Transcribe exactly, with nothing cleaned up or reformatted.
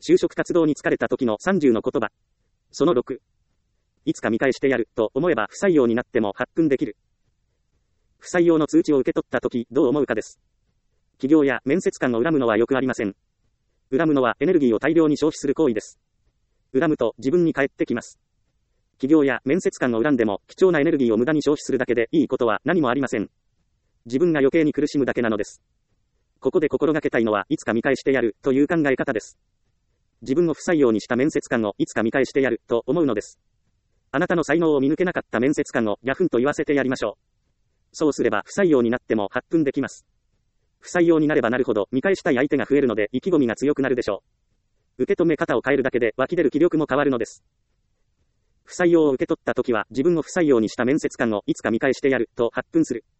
就職活動に疲れた時のさんじゅうの言葉。そのろく。いつか見返してやると思えば不採用になっても発奮できる。不採用の通知を受け取った時どう思うかです。企業や面接官を恨むのはよくありません。恨むのはエネルギーを大量に消費する行為です。恨むと自分に返ってきます。企業や面接官を恨んでも貴重なエネルギーを無駄に消費するだけでいいことは何もありません。自分が余計に苦しむだけなのです。ここで心がけたいのはいつか見返してやるという考え方です。自分を不採用にした面接官をいつか見返してやると思うのです。あなたの才能を見抜けなかった面接官をギャフンと言わせてやりましょう。そうすれば不採用になっても発奮できます。不採用になればなるほど見返したい相手が増えるので意気込みが強くなるでしょう。受け止め方を変えるだけで湧き出る気力も変わるのです。不採用を受け取った時は自分を不採用にした面接官をいつか見返してやると発奮する。